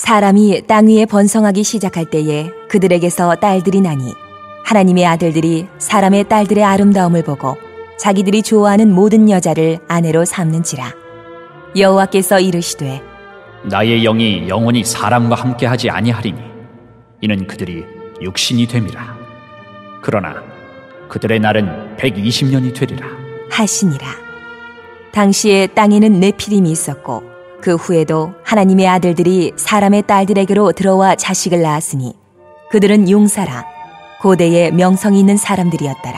사람이 땅 위에 번성하기 시작할 때에 그들에게서 딸들이 나니 하나님의 아들들이 사람의 딸들의 아름다움을 보고 자기들이 좋아하는 모든 여자를 아내로 삼는지라. 여호와께서 이르시되 나의 영이 영원히 사람과 함께하지 아니하리니 이는 그들이 육신이 됨이라. 그러나 그들의 날은 120년이 되리라 하시니라. 당시에 땅에는 네피림이 있었고 그 후에도 하나님의 아들들이 사람의 딸들에게로 들어와 자식을 낳았으니 그들은 용사라 고대에 명성이 있는 사람들이었더라.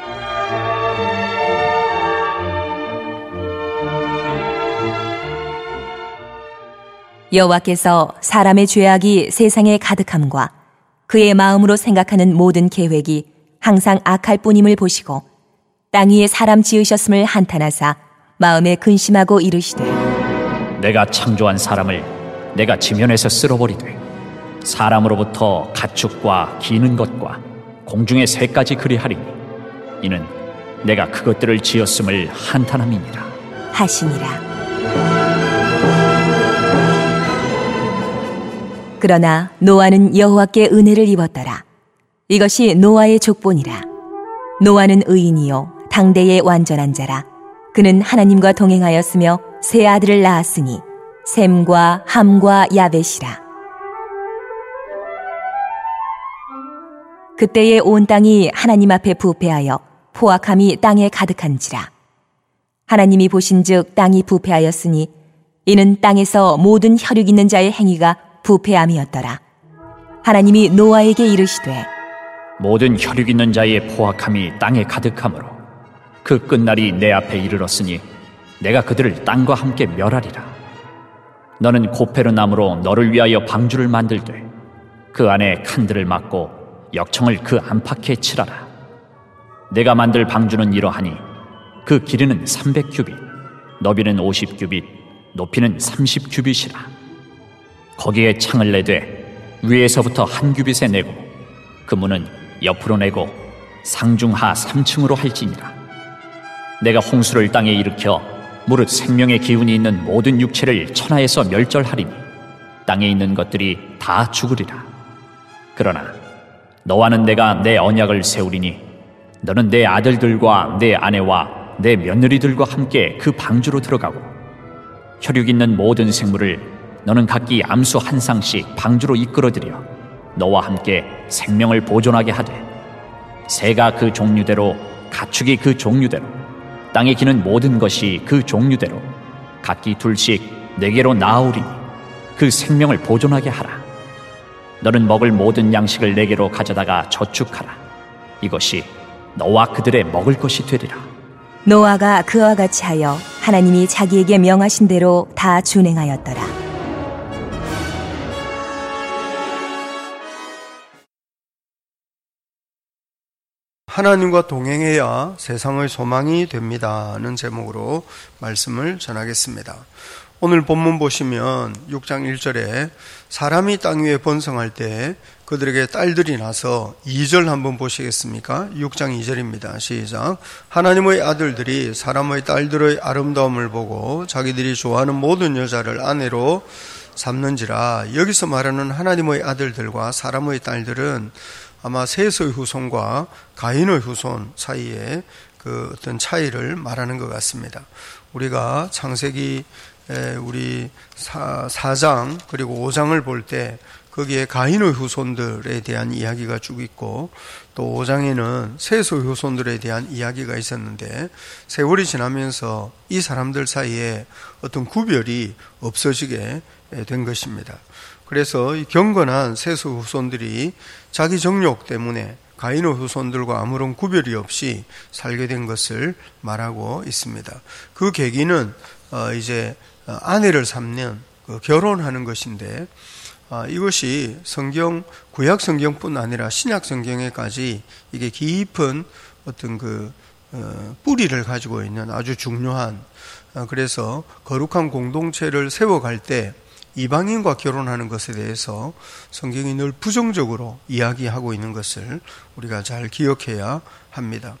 여호와께서 사람의 죄악이 세상에 가득함과 그의 마음으로 생각하는 모든 계획이 항상 악할 뿐임을 보시고 땅 위에 사람 지으셨음을 한탄하사 마음에 근심하고 이르시되 내가 창조한 사람을 내가 지면에서 쓸어버리되 사람으로부터 가축과 기는 것과 공중의 새까지 그리하리니 이는 내가 그것들을 지었음을 한탄함이니라 하시니라. 그러나 노아는 여호와께 은혜를 입었더라. 이것이 노아의 족본이라. 노아는 의인이요 당대의 완전한 자라. 그는 하나님과 동행하였으며 세 아들을 낳았으니 셈과 함과 야벳이라. 그때에 온 땅이 하나님 앞에 부패하여 포악함이 땅에 가득한지라. 하나님이 보신즉 땅이 부패하였으니 이는 땅에서 모든 혈육 있는 자의 행위가 부패함이었더라. 하나님이 노아에게 이르시되 모든 혈육 있는 자의 포악함이 땅에 가득하므로 그 끝날이 내 앞에 이르렀으니 내가 그들을 땅과 함께 멸하리라. 너는 고페르 나무로 너를 위하여 방주를 만들되 그 안에 칸들을 막고 역청을 그 안팎에 칠하라. 내가 만들 방주는 이러하니 그 길이는 300규빗, 너비는 50규빗, 높이는 30규빗이라. 거기에 창을 내되 위에서부터 한 규빗에 내고 그 문은 옆으로 내고 상중하 3층으로 할지니라. 내가 홍수를 땅에 일으켜 무릇 생명의 기운이 있는 모든 육체를 천하에서 멸절하리니 땅에 있는 것들이 다 죽으리라. 그러나 너와는 내가 내 언약을 세우리니 너는 내 아들들과 내 아내와 내 며느리들과 함께 그 방주로 들어가고 혈육 있는 모든 생물을 너는 각기 암수 한 쌍씩 방주로 이끌어들여 너와 함께 생명을 보존하게 하되 새가 그 종류대로 가축이 그 종류대로 땅에 기는 모든 것이 그 종류대로 각기 둘씩 내게로 나아오리니 그 생명을 보존하게 하라. 너는 먹을 모든 양식을 내게로 가져다가 저축하라. 이것이 너와 그들의 먹을 것이 되리라. 노아가 그와 같이 하여 하나님이 자기에게 명하신 대로 다 준행하였더라. 하나님과 동행해야 세상의 소망이 됩니다는 제목으로 말씀을 전하겠습니다. 오늘 본문 보시면 6장 1절에 사람이 땅 위에 번성할 때 그들에게 딸들이 나서 2절 한번 보시겠습니까? 6장 2절입니다. 시작. 하나님의 아들들이 사람의 딸들의 아름다움을 보고 자기들이 좋아하는 모든 여자를 아내로 삼는지라. 여기서 말하는 하나님의 아들들과 사람의 딸들은 아마 셋의 후손과 가인의 후손 사이에 그 어떤 차이를 말하는 것 같습니다. 우리가 창세기 우리 4장 그리고 5장을 볼 때 거기에 가인의 후손들에 대한 이야기가 쭉 있고 또 5장에는 셋의 후손들에 대한 이야기가 있었는데 세월이 지나면서 이 사람들 사이에 어떤 구별이 없어지게 된 것입니다. 그래서 이 경건한 셋의 후손들이 자기 정욕 때문에 가인의 후손들과 아무런 구별이 없이 살게 된 것을 말하고 있습니다. 그 계기는 이제 아내를 삼는 결혼하는 것인데 이것이 구약 성경뿐 아니라 신약 성경에까지 이게 깊은 어떤 뿌리를 가지고 있는 아주 중요한 그래서 거룩한 공동체를 세워갈 때 이방인과 결혼하는 것에 대해서 성경이 늘 부정적으로 이야기하고 있는 것을 우리가 잘 기억해야 합니다.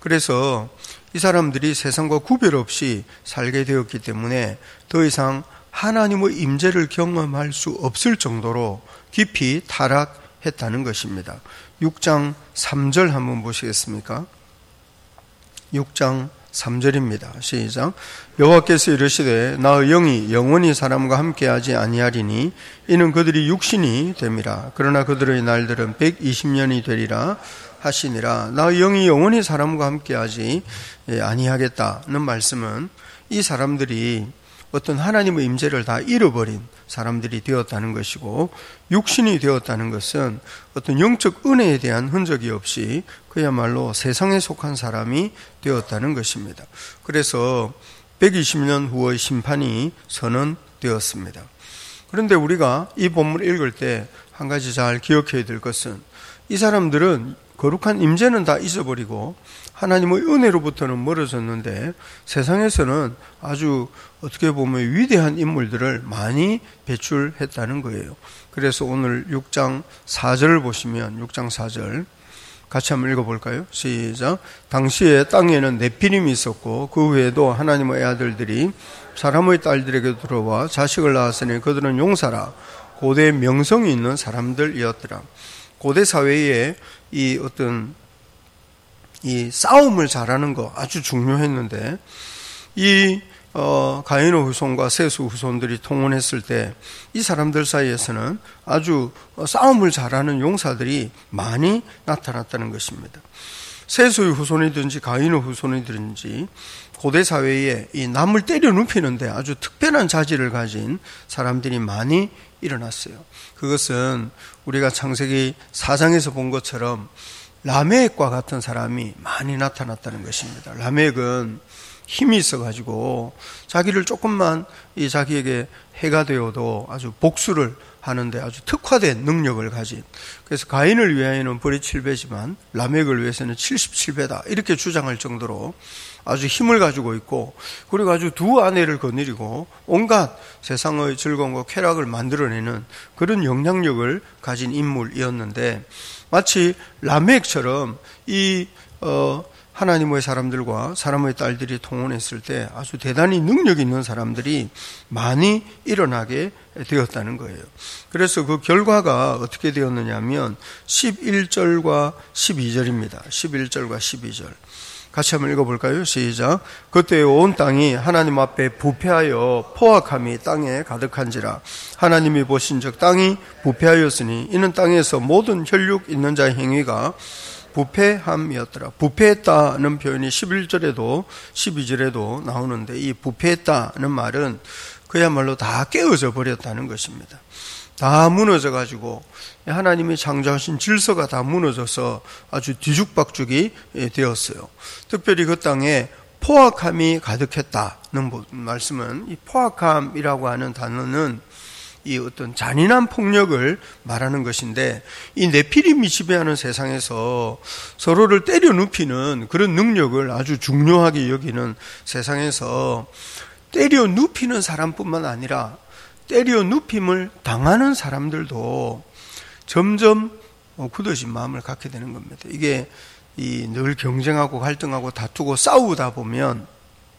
그래서 이 사람들이 세상과 구별 없이 살게 되었기 때문에 더 이상 하나님의 임재를 경험할 수 없을 정도로 깊이 타락했다는 것입니다. 6장 3절 한번 보시겠습니까? 6장 3절입니다. 시작. 여호와께서 이르시되 나의 영이 영원히 사람과 함께하지 아니하리니 이는 그들이 육신이 됨이라. 그러나 그들의 날들은 120년이 되리라 하시니라. 나의 영이 영원히 사람과 함께하지 아니하겠다는 말씀은 이 사람들이 어떤 하나님의 임재를 다 잃어버린 사람들이 되었다는 것이고, 육신이 되었다는 것은 어떤 영적 은혜에 대한 흔적이 없이 그야말로 세상에 속한 사람이 되었다는 것입니다. 그래서 120년 후의 심판이 선언되었습니다. 그런데 우리가 이 본문을 읽을 때 한 가지 잘 기억해야 될 것은, 이 사람들은 거룩한 임재는 다 잊어버리고 하나님의 은혜로부터는 멀어졌는데 세상에서는 아주 어떻게 보면 위대한 인물들을 많이 배출했다는 거예요. 그래서 오늘 6장 4절을 보시면, 6장 4절 같이 한번 읽어볼까요? 시작. 당시에 땅에는 네피림이 있었고 그 외에도 하나님의 아들들이 사람의 딸들에게 들어와 자식을 낳았으니 그들은 용사라 고대 명성이 있는 사람들이었더라. 고대 사회에 이 어떤 이 싸움을 잘하는 거 아주 중요했는데, 이 가인의 후손과 셋의 후손들이 통혼했을 때 이 사람들 사이에서는 아주 싸움을 잘하는 용사들이 많이 나타났다는 것입니다. 셋의 후손이든지 가인의 후손이든지 고대 사회에 이 남을 때려 눕히는데 아주 특별한 자질을 가진 사람들이 많이 일어났어요. 그것은 우리가 창세기 4장에서 본 것처럼 라멕과 같은 사람이 많이 나타났다는 것입니다. 라멕은 힘이 있어가지고 자기를 조금만 이 자기에게 해가 되어도 아주 복수를 하는데 아주 특화된 능력을 가진, 그래서 가인을 위하여는 벌이 7배지만 라멕을 위해서는 77배다 이렇게 주장할 정도로 아주 힘을 가지고 있고, 그리고 아주 두 아내를 거느리고 온갖 세상의 즐거움과 쾌락을 만들어내는 그런 영향력을 가진 인물이었는데, 마치 라멕처럼 이 하나님의 사람들과 사람의 딸들이 통혼했을 때 아주 대단히 능력 있는 사람들이 많이 일어나게 되었다는 거예요. 그래서 그 결과가 어떻게 되었느냐 하면 11절과 12절입니다. 11절과 12절 같이 한번 읽어볼까요? 시작. 그때 온 땅이 하나님 앞에 부패하여 포악함이 땅에 가득한지라. 하나님이 보신즉 땅이 부패하였으니 이는 땅에서 모든 혈육 있는 자의 행위가 부패함이었더라. 부패했다는 표현이 11절에도 12절에도 나오는데, 이 부패했다는 말은 그야말로 다 깨어져 버렸다는 것입니다. 다 무너져 가지고 하나님이 창조하신 질서가 다 무너져서 아주 뒤죽박죽이 되었어요. 특별히 그 땅에 포악함이 가득했다는 말씀은, 이 포악함이라고 하는 단어는 이 어떤 잔인한 폭력을 말하는 것인데, 이 네피림이 지배하는 세상에서 서로를 때려 눕히는 그런 능력을 아주 중요하게 여기는 세상에서 때려 눕히는 사람뿐만 아니라 때려 눕힘을 당하는 사람들도 점점 굳어진 마음을 갖게 되는 겁니다. 이게 늘 경쟁하고 갈등하고 다투고 싸우다 보면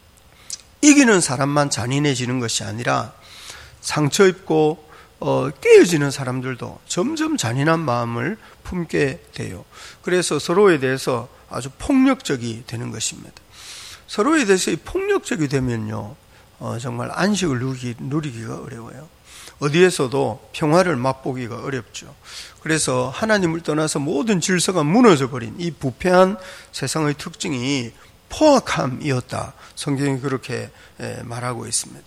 이기는 사람만 잔인해지는 것이 아니라 상처 입고 깨어지는 사람들도 점점 잔인한 마음을 품게 돼요. 그래서 서로에 대해서 아주 폭력적이 되는 것입니다. 서로에 대해서 폭력적이 되면요, 정말 안식을 누리기가 어려워요. 어디에서도 평화를 맛보기가 어렵죠. 그래서 하나님을 떠나서 모든 질서가 무너져버린 이 부패한 세상의 특징이 포악함이었다. 성경이 그렇게 말하고 있습니다.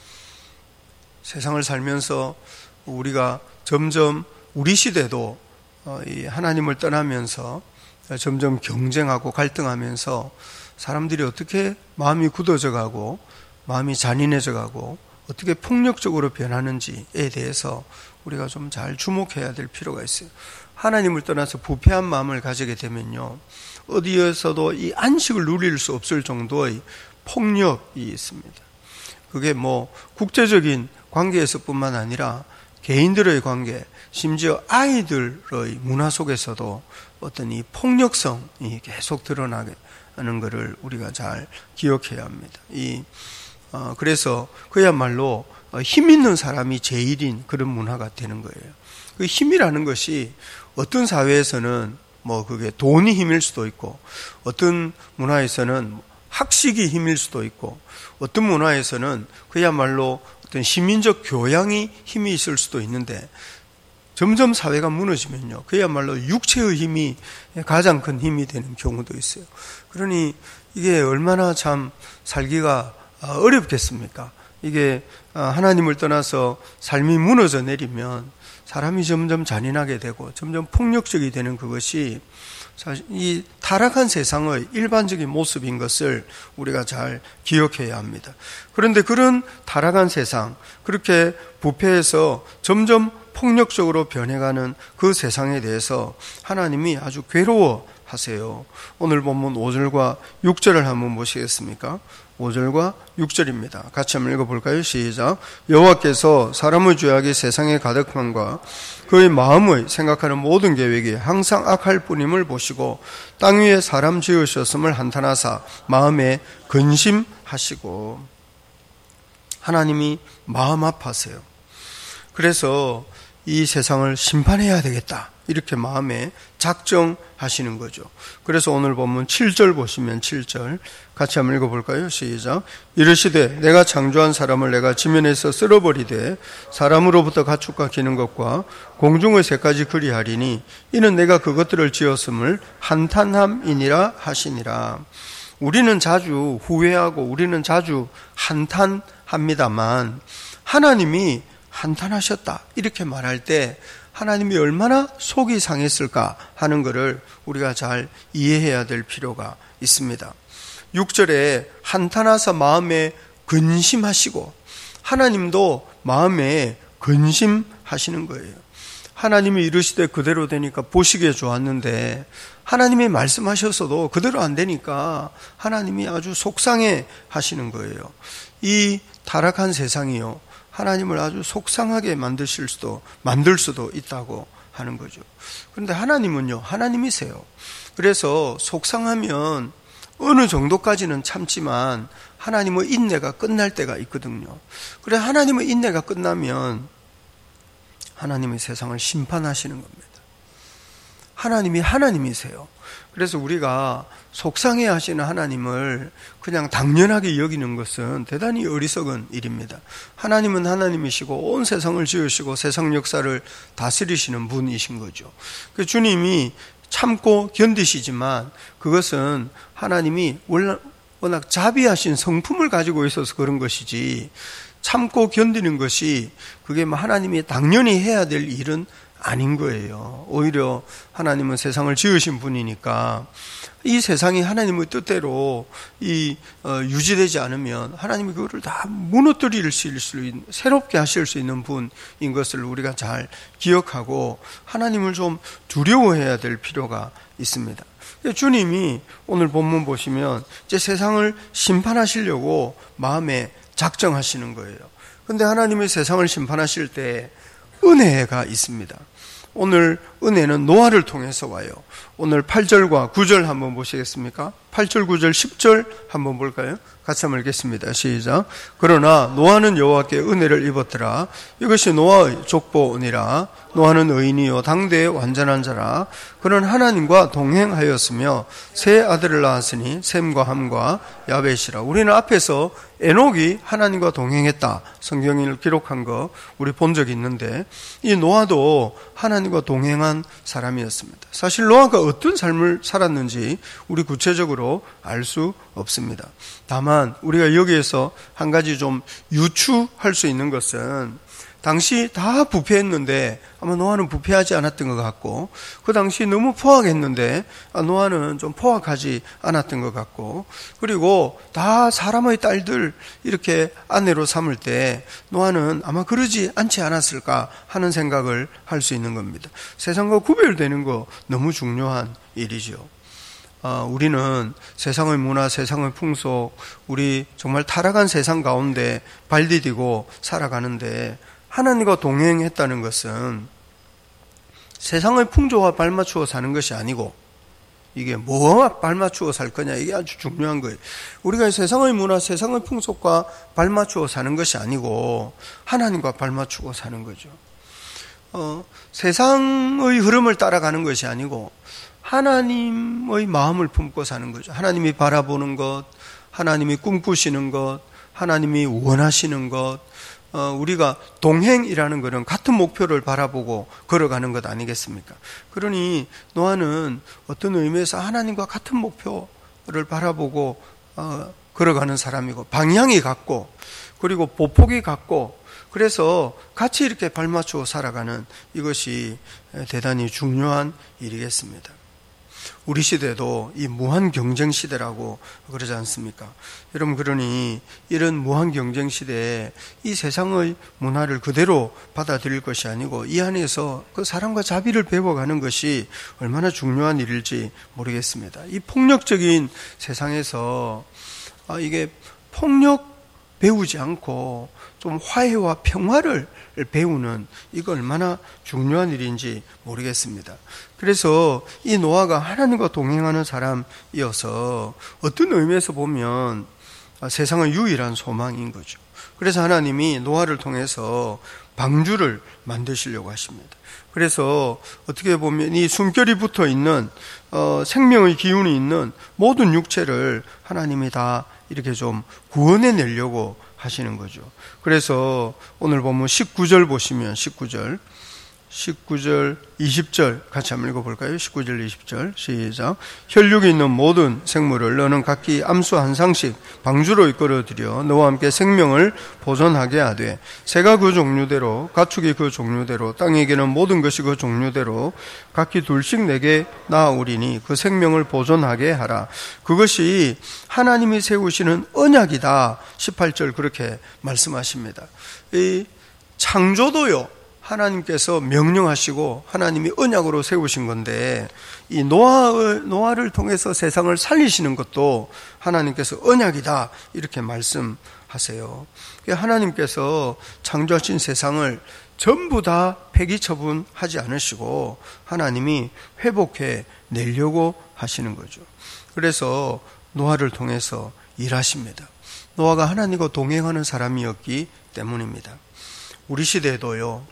세상을 살면서 우리가 점점 우리 시대도 하나님을 떠나면서 점점 경쟁하고 갈등하면서 사람들이 어떻게 마음이 굳어져 가고 마음이 잔인해져 가고 어떻게 폭력적으로 변하는지에 대해서 우리가 좀 잘 주목해야 될 필요가 있어요. 하나님을 떠나서 부패한 마음을 가지게 되면요, 어디에서도 이 안식을 누릴 수 없을 정도의 폭력이 있습니다. 그게 국제적인 관계에서뿐만 아니라 개인들의 관계, 심지어 아이들의 문화 속에서도 어떤 이 폭력성이 계속 드러나게 하는 것을 우리가 잘 기억해야 합니다. 그래서 그야말로 힘 있는 사람이 제일인 그런 문화가 되는 거예요. 그 힘이라는 것이 어떤 사회에서는 그게 돈이 힘일 수도 있고, 어떤 문화에서는 학식이 힘일 수도 있고, 어떤 문화에서는 그야말로 어떤 시민적 교양이 힘이 있을 수도 있는데, 점점 사회가 무너지면요, 그야말로 육체의 힘이 가장 큰 힘이 되는 경우도 있어요. 그러니 이게 얼마나 참 살기가 어렵겠습니까? 이게 하나님을 떠나서 삶이 무너져 내리면 사람이 점점 잔인하게 되고 점점 폭력적이 되는 그것이 사실 이 타락한 세상의 일반적인 모습인 것을 우리가 잘 기억해야 합니다. 그런데 그런 타락한 세상, 그렇게 부패해서 점점 폭력적으로 변해가는 그 세상에 대해서 하나님이 아주 괴로워하세요. 오늘 본문 5절과 6절을 한번 보시겠습니까? 5절과 6절입니다. 같이 한번 읽어볼까요? 시작. 여호와께서 사람의 죄악이 세상에 가득함과 그의 마음의 생각하는 모든 계획이 항상 악할 뿐임을 보시고 땅 위에 사람 지으셨음을 한탄하사 마음에 근심하시고. 하나님이 마음 아파하세요. 그래서 이 세상을 심판해야 되겠다, 이렇게 마음에 작정하시는 거죠. 그래서 오늘 본문 7절 보시면 7절 같이 한번 읽어볼까요? 시작. 이르시되 내가 창조한 사람을 내가 지면에서 쓸어버리되 사람으로부터 가축과 기는 것과 공중의 새까지 그리하리니 이는 내가 그것들을 지었음을 한탄함이니라 하시니라. 우리는 자주 후회하고 우리는 자주 한탄합니다만 하나님이 한탄하셨다 이렇게 말할 때 하나님이 얼마나 속이 상했을까 하는 것을 우리가 잘 이해해야 될 필요가 있습니다. 6절에 한탄하사 마음에 근심하시고, 하나님도 마음에 근심하시는 거예요. 하나님이 이르시되 그대로 되니까 보시기에 좋았는데 하나님이 말씀하셨어도 그대로 안 되니까 하나님이 아주 속상해 하시는 거예요. 이 타락한 세상이요, 하나님을 아주 속상하게 만들 수도 있다고 하는 거죠. 그런데 하나님은요, 하나님이세요. 그래서 속상하면 어느 정도까지는 참지만 하나님의 인내가 끝날 때가 있거든요. 그래, 하나님의 인내가 끝나면 하나님의 세상을 심판하시는 겁니다. 하나님이 하나님이세요. 그래서 우리가 속상해 하시는 하나님을 그냥 당연하게 여기는 것은 대단히 어리석은 일입니다. 하나님은 하나님이시고 온 세상을 지으시고 세상 역사를 다스리시는 분이신 거죠. 주님이 참고 견디시지만 그것은 하나님이 워낙 자비하신 성품을 가지고 있어서 그런 것이지, 참고 견디는 것이 그게 하나님이 당연히 해야 될 일은 아닌 거예요. 오히려 하나님은 세상을 지으신 분이니까 이 세상이 하나님의 뜻대로 유지되지 않으면 하나님이 그거를 다 무너뜨릴 수 있는, 새롭게 하실 수 있는 분인 것을 우리가 잘 기억하고 하나님을 좀 두려워해야 될 필요가 있습니다. 주님이 오늘 본문 보시면 이제 세상을 심판하시려고 마음에 작정하시는 거예요. 그런데 하나님이 세상을 심판하실 때 은혜가 있습니다. 오늘 은혜는 노아를 통해서 와요. 오늘 8절과 9절 한번 보시겠습니까? 8절, 9절, 10절 한번 볼까요? 같이 한번 읽겠습니다. 시작. 그러나 노아는 여호와께 은혜를 입었더라. 이것이 노아의 족보니라. 노아는 의인이요 당대의 완전한 자라. 그는 하나님과 동행하였으며 세 아들을 낳았으니 셈과 함과 야벳이라. 우리는 앞에서 에녹이 하나님과 동행했다, 성경을 기록한 거 우리 본 적이 있는데, 이 노아도 하나님과 동행한 사람이었습니다. 사실 노아가 어떤 삶을 살았는지 우리 구체적으로 알 수 없습니다. 다만 우리가 여기에서 한 가지 좀 유추할 수 있는 것은, 당시 다 부패했는데 아마 노아는 부패하지 않았던 것 같고, 그 당시 너무 포악했는데 노아는 좀 포악하지 않았던 것 같고, 그리고 다 사람의 딸들 이렇게 아내로 삼을 때 노아는 아마 그러지 않지 않았을까 하는 생각을 할 수 있는 겁니다. 세상과 구별되는 거 너무 중요한 일이죠. 우리는 세상의 문화, 세상의 풍속, 우리 정말 타락한 세상 가운데 발 디디고 살아가는데, 하나님과 동행했다는 것은 세상의 풍조와 발맞추어 사는 것이 아니고 이게 뭐와 발맞추어 살 거냐, 이게 아주 중요한 거예요. 우리가 세상의 문화, 세상의 풍속과 발맞추어 사는 것이 아니고 하나님과 발맞추고 사는 거죠. 세상의 흐름을 따라가는 것이 아니고 하나님의 마음을 품고 사는 거죠. 하나님이 바라보는 것, 하나님이 꿈꾸시는 것, 하나님이 원하시는 것, 우리가 동행이라는 것은 같은 목표를 바라보고 걸어가는 것 아니겠습니까? 그러니 노아는 어떤 의미에서 하나님과 같은 목표를 바라보고 걸어가는 사람이고, 방향이 같고, 그리고 보폭이 같고, 그래서 같이 이렇게 발맞추어 살아가는 이것이 대단히 중요한 일이겠습니다. 우리 시대도 이 무한 경쟁 시대라고 그러지 않습니까? 여러분, 그러니 이런 무한 경쟁 시대에 이 세상의 문화를 그대로 받아들일 것이 아니고 이 안에서 그 사람과 자비를 배워가는 것이 얼마나 중요한 일일지 모르겠습니다. 이 폭력적인 세상에서 이게 폭력 배우지 않고 좀 화해와 평화를 배우는, 이거 얼마나 중요한 일인지 모르겠습니다. 그래서 이 노아가 하나님과 동행하는 사람이어서 어떤 의미에서 보면 세상의 유일한 소망인 거죠. 그래서 하나님이 노아를 통해서 방주를 만드시려고 하십니다. 그래서 어떻게 보면 이 숨결이 붙어 있는 생명의 기운이 있는 모든 육체를 하나님이 다 이렇게 좀 구원해 내려고 하시는 거죠. 그래서 오늘 보면 19절 보시면 19절, 20절 같이 한번 읽어볼까요? 19절, 20절 시작. 혈육이 있는 모든 생물을 너는 각기 암수 한 상씩 방주로 이끌어들여 너와 함께 생명을 보존하게 하되 새가 그 종류대로 가축이 그 종류대로 땅에게는 모든 것이 그 종류대로 각기 둘씩 내게 낳아오리니 그 생명을 보존하게 하라. 그것이 하나님이 세우시는 언약이다. 18절 그렇게 말씀하십니다. 이 창조도요, 하나님께서 명령하시고 하나님이 언약으로 세우신 건데, 이 노아를 통해서 세상을 살리시는 것도 하나님께서 언약이다 이렇게 말씀하세요. 하나님께서 창조하신 세상을 전부 다 폐기 처분하지 않으시고 하나님이 회복해 내려고 하시는 거죠. 그래서 노아를 통해서 일하십니다. 노아가 하나님과 동행하는 사람이었기 때문입니다. 우리 시대에도요,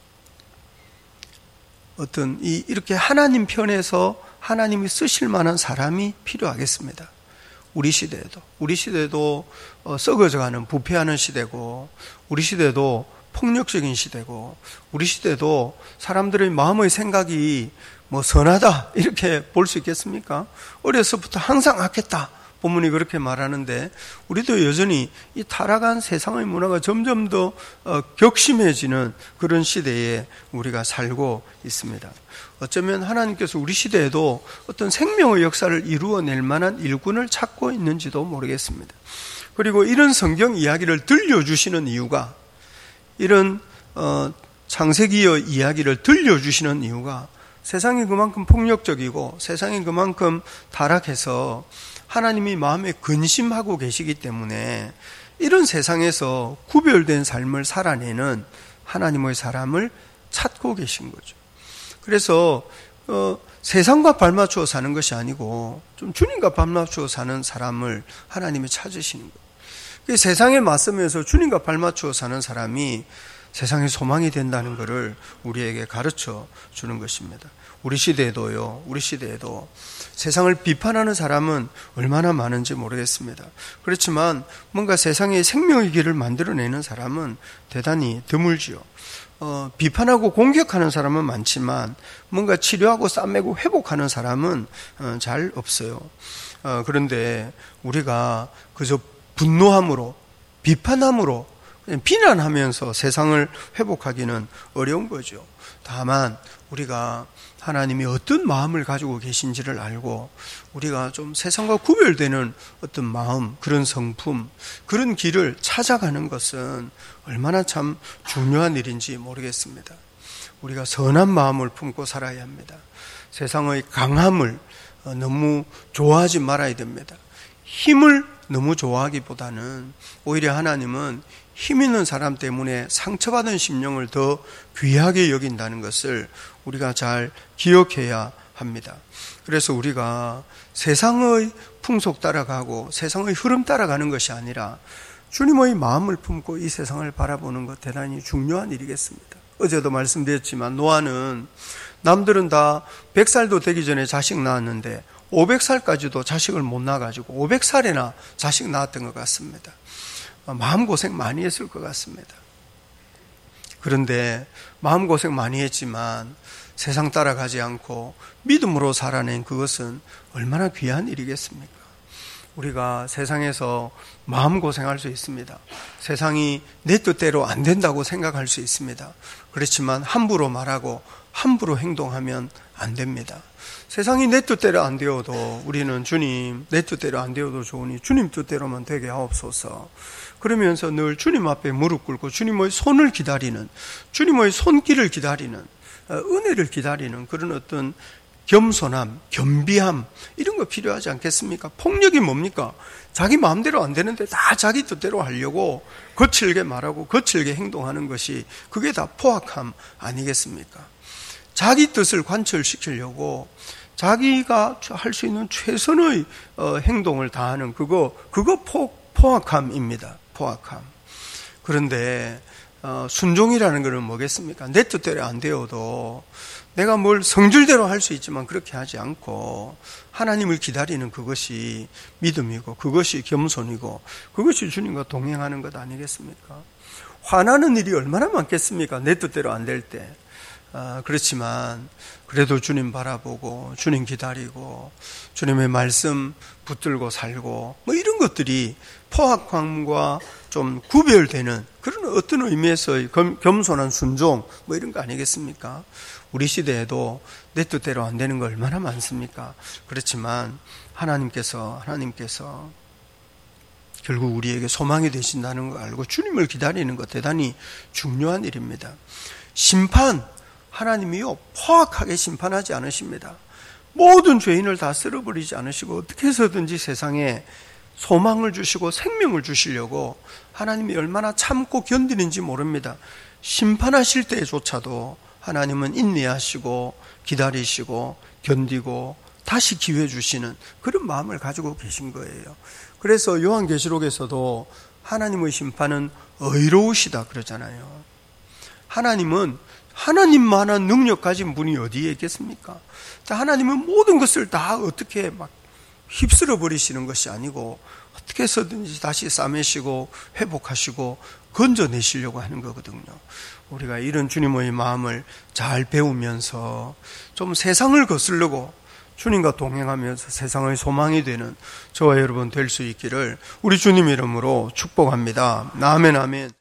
이렇게 하나님 편에서 하나님이 쓰실 만한 사람이 필요하겠습니다. 우리 시대에도 썩어져가는, 부패하는 시대고, 우리 시대도 폭력적인 시대고, 우리 시대도 사람들의 마음의 생각이 선하다 이렇게 볼 수 있겠습니까? 어려서부터 항상 악했다, 본문이 그렇게 말하는데, 우리도 여전히 이 타락한 세상의 문화가 점점 더 격심해지는 그런 시대에 우리가 살고 있습니다. 어쩌면 하나님께서 우리 시대에도 어떤 생명의 역사를 이루어낼 만한 일꾼을 찾고 있는지도 모르겠습니다. 그리고 이런 성경 이야기를 들려주시는 이유가, 이런 창세기의 이야기를 들려주시는 이유가, 세상이 그만큼 폭력적이고 세상이 그만큼 타락해서 하나님이 마음에 근심하고 계시기 때문에 이런 세상에서 구별된 삶을 살아내는 하나님의 사람을 찾고 계신 거죠. 그래서 세상과 발맞추어 사는 것이 아니고 좀 주님과 발맞추어 사는 사람을 하나님이 찾으시는 거예요. 세상에 맞서면서 주님과 발맞추어 사는 사람이 세상의 소망이 된다는 것을 우리에게 가르쳐 주는 것입니다. 우리 시대에도 세상을 비판하는 사람은 얼마나 많은지 모르겠습니다. 그렇지만 뭔가 세상에 생명의 길을 만들어내는 사람은 대단히 드물지요. 비판하고 공격하는 사람은 많지만 뭔가 치료하고 싸매고 회복하는 사람은 잘 없어요. 그런데 우리가 그저 분노함으로, 비판함으로, 비난하면서 세상을 회복하기는 어려운 거죠. 다만 우리가 하나님이 어떤 마음을 가지고 계신지를 알고 우리가 좀 세상과 구별되는 어떤 마음, 그런 성품, 그런 길을 찾아가는 것은 얼마나 참 중요한 일인지 모르겠습니다. 우리가 선한 마음을 품고 살아야 합니다. 세상의 강함을 너무 좋아하지 말아야 됩니다. 힘을 너무 좋아하기보다는 오히려 하나님은 힘 있는 사람 때문에 상처받은 심령을 더 귀하게 여긴다는 것을 우리가 잘 기억해야 합니다. 그래서 우리가 세상의 풍속 따라가고 세상의 흐름 따라가는 것이 아니라 주님의 마음을 품고 이 세상을 바라보는 것 대단히 중요한 일이겠습니다. 어제도 말씀드렸지만 노아는 남들은 다 100살도 되기 전에 자식 낳았는데 500살까지도 자식을 못 낳아가지고 500살에나 자식 낳았던 것 같습니다. 마음고생 많이 했을 것 같습니다. 그런데 마음고생 많이 했지만 세상 따라가지 않고 믿음으로 살아낸 그것은 얼마나 귀한 일이겠습니까? 우리가 세상에서 마음고생할 수 있습니다. 세상이 내 뜻대로 안 된다고 생각할 수 있습니다. 그렇지만 함부로 말하고 함부로 행동하면 안 됩니다. 세상이 내 뜻대로 안 되어도 우리는 주님, 내 뜻대로 안 되어도 좋으니 주님 뜻대로만 되게 하옵소서. 그러면서 늘 주님 앞에 무릎 꿇고 주님의 손을 기다리는, 주님의 손길을 기다리는, 은혜를 기다리는 그런 어떤 겸손함, 겸비함 이런 거 필요하지 않겠습니까? 폭력이 뭡니까? 자기 마음대로 안 되는데 다 자기 뜻대로 하려고 거칠게 말하고 거칠게 행동하는 것이 그게 다 포악함 아니겠습니까? 자기 뜻을 관철시키려고 자기가 할 수 있는 최선의 행동을 다하는 그거 포악함입니다. 포악함. 그런데 순종이라는 것은 뭐겠습니까? 내 뜻대로 안 되어도 내가 뭘 성질대로 할 수 있지만 그렇게 하지 않고 하나님을 기다리는 그것이 믿음이고 그것이 겸손이고 그것이 주님과 동행하는 것 아니겠습니까? 화나는 일이 얼마나 많겠습니까? 내 뜻대로 안 될 때. 그렇지만 그래도 주님 바라보고 주님 기다리고 주님의 말씀 붙들고 살고 뭐 이런 것들이 포악함과 좀 구별되는 그런 어떤 의미에서의 겸손한 순종 뭐 이런 거 아니겠습니까? 우리 시대에도 내 뜻대로 안 되는 거 얼마나 많습니까? 그렇지만 하나님께서 결국 우리에게 소망이 되신다는 걸 알고 주님을 기다리는 것 대단히 중요한 일입니다. 심판, 하나님이요 포악하게 심판하지 않으십니다. 모든 죄인을 다 쓸어버리지 않으시고 어떻게 해서든지 세상에 소망을 주시고 생명을 주시려고 하나님이 얼마나 참고 견디는지 모릅니다. 심판하실 때조차도 하나님은 인내하시고 기다리시고 견디고 다시 기회 주시는 그런 마음을 가지고 계신 거예요. 그래서 요한계시록에서도 하나님의 심판은 의로우시다 그러잖아요. 하나님은 하나님만한 능력 가진 분이 어디에 있겠습니까? 하나님은 모든 것을 다 어떻게 막 휩쓸어 버리시는 것이 아니고 어떻게 해서든지 다시 싸매시고 회복하시고 건져내시려고 하는 거거든요. 우리가 이런 주님의 마음을 잘 배우면서 좀 세상을 거스르고 주님과 동행하면서 세상의 소망이 되는 저와 여러분 될 수 있기를 우리 주님 이름으로 축복합니다. 아멘, 아멘.